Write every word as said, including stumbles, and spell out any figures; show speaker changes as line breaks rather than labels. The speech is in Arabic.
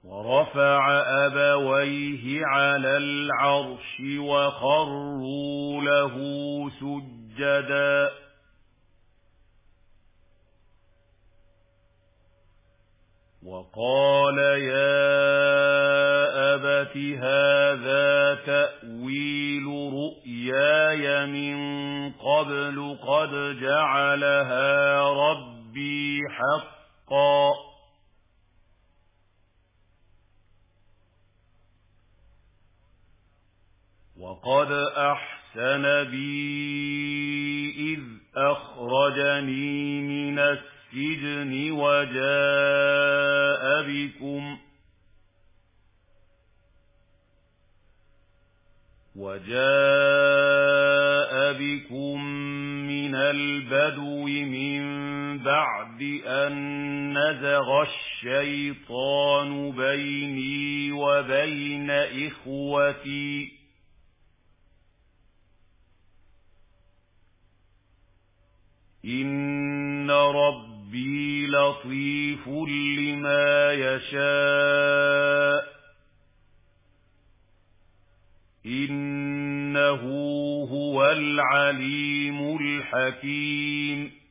وَرَفَعَ أَبَوَيْهِ عَلَى الْعَرْشِ وَخَرُّوا لَهُ سُجَّدًا وَقَالَ يَا أَبَتِ هَذَا تَأْوِيلُ رُؤْيَايَ مِن قَبْلُ قَدْ جَعَلَهَا رَبِّي حَقًّا وَقَدْ أَحْسَنَ بِي إِذْ أَخْرَجَنِي مِنَ السِّجْنِ وَجَاءَ بِكُمْ وَجَاءَ بِكُم مِّنَ الْبَدْوِ مِن بَعْدِ أَن نَّزَغَ الشَّيْطَانُ بَيْنِي وَبَيْنَ إِخْوَتِي إِنَّ رَبِّي لَطِيفٌ لِّمَا يَشَاءُ إِنَّهُ هُوَ الْعَلِيمُ الْحَكِيمُ